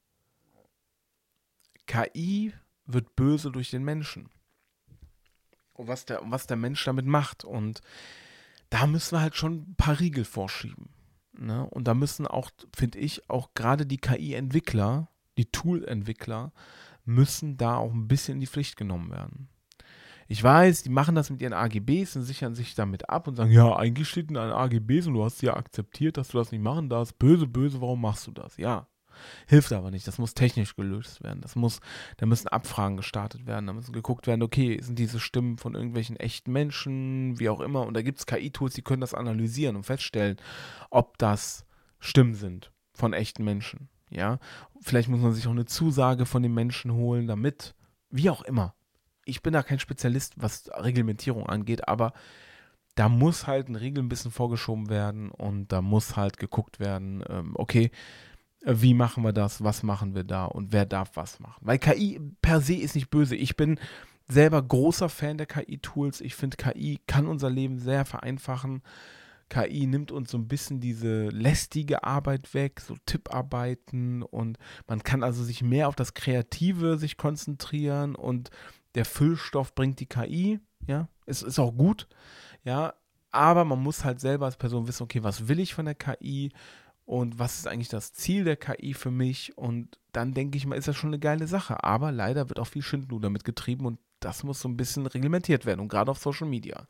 K I wird böse durch den Menschen und was der, was der Mensch damit macht und da müssen wir halt schon ein paar Riegel vorschieben. Ne? Und da müssen auch, finde ich, auch gerade die K I-Entwickler, die Tool-Entwickler, müssen da auch ein bisschen in die Pflicht genommen werden. Ich weiß, die machen das mit ihren A G Bs und sichern sich damit ab und sagen, ja, eigentlich steht in deinen A G Bs und du hast ja akzeptiert, dass du das nicht machen darfst. Böse, böse, warum machst du das? Ja, hilft aber nicht. Das muss technisch gelöst werden. Das muss, da müssen Abfragen gestartet werden. Da müssen geguckt werden, okay, sind diese Stimmen von irgendwelchen echten Menschen, wie auch immer. Und da gibt es K I-Tools, die können das analysieren und feststellen, ob das Stimmen sind von echten Menschen. Ja, vielleicht muss man sich auch eine Zusage von den Menschen holen, damit, wie auch immer. Ich bin da kein Spezialist, was Reglementierung angeht, aber da muss halt ein Riegel ein bisschen vorgeschoben werden und da muss halt geguckt werden, ähm, okay, wie machen wir das, was machen wir da und wer darf was machen. Weil K I per se ist nicht böse. Ich bin selber großer Fan der K I-Tools. Ich finde, K I kann unser Leben sehr vereinfachen. K I nimmt uns so ein bisschen diese lästige Arbeit weg, so Tipparbeiten, und man kann also sich mehr auf das Kreative sich konzentrieren und der Füllstoff bringt die K I, ja, es ist auch gut, ja, aber man muss halt selber als Person wissen, okay, was will ich von der K I und was ist eigentlich das Ziel der K I für mich, und dann denke ich mal, ist das schon eine geile Sache, aber leider wird auch viel Schindluder damit getrieben und das muss so ein bisschen reglementiert werden und gerade auf Social Media.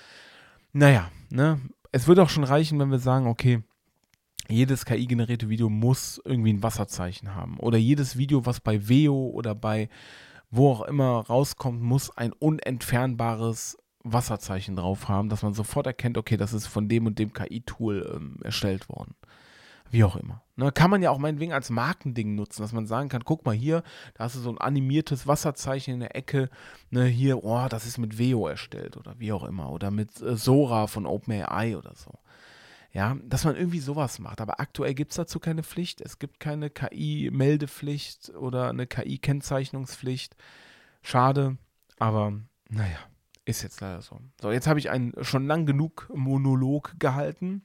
Naja, ne, es wird auch schon reichen, wenn wir sagen, okay, jedes K I-generierte Video muss irgendwie ein Wasserzeichen haben oder jedes Video, was bei Veo oder bei wo auch immer rauskommt, muss ein unentfernbares Wasserzeichen drauf haben, dass man sofort erkennt, okay, das ist von dem und dem K I-Tool ähm, erstellt worden. Wie auch immer. Ne, kann man ja auch meinetwegen als Markending nutzen, dass man sagen kann, guck mal hier, da hast du so ein animiertes Wasserzeichen in der Ecke, ne, hier, oh, das ist mit Veo erstellt oder wie auch immer, oder mit äh, Sora von OpenAI oder so. Ja, dass man irgendwie sowas macht, aber aktuell gibt es dazu keine Pflicht, es gibt keine K I-Meldepflicht oder eine K I-Kennzeichnungspflicht. Schade, aber naja, ist jetzt leider so. So, jetzt habe ich einen schon lang genug Monolog gehalten.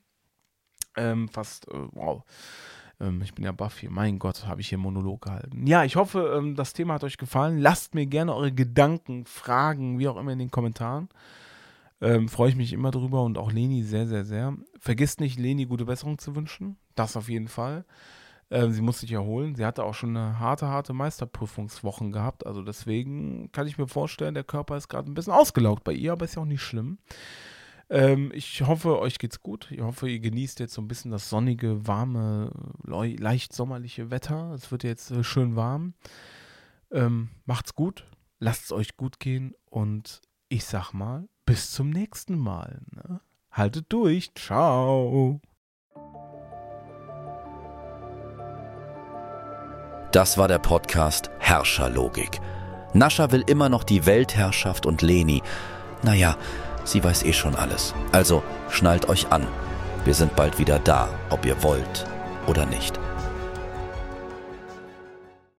Ähm, fast, äh, wow, ähm, ich bin ja baff hier, mein Gott, habe ich hier Monolog gehalten. Ja, ich hoffe, ähm, das Thema hat euch gefallen. Lasst mir gerne eure Gedanken, Fragen, wie auch immer in den Kommentaren. Ähm, freue ich mich immer drüber und auch Leni sehr, sehr, sehr. Vergisst nicht, Leni gute Besserung zu wünschen, das auf jeden Fall. Ähm, sie muss sich erholen, sie hatte auch schon eine harte, harte Meisterprüfungswochen gehabt, also deswegen kann ich mir vorstellen, der Körper ist gerade ein bisschen ausgelaugt bei ihr, aber ist ja auch nicht schlimm. Ähm, ich hoffe, euch geht's gut. Ich hoffe, ihr genießt jetzt so ein bisschen das sonnige, warme, le- leicht sommerliche Wetter. Es wird jetzt äh, schön warm. Ähm, macht's gut, lasst es euch gut gehen und ich sag mal, bis zum nächsten Mal. Ne? Haltet durch. Ciao. Das war der Podcast Herrscherlogik. Nascha will immer noch die Weltherrschaft und Leni, naja, sie weiß eh schon alles. Also schnallt euch an. Wir sind bald wieder da, ob ihr wollt oder nicht.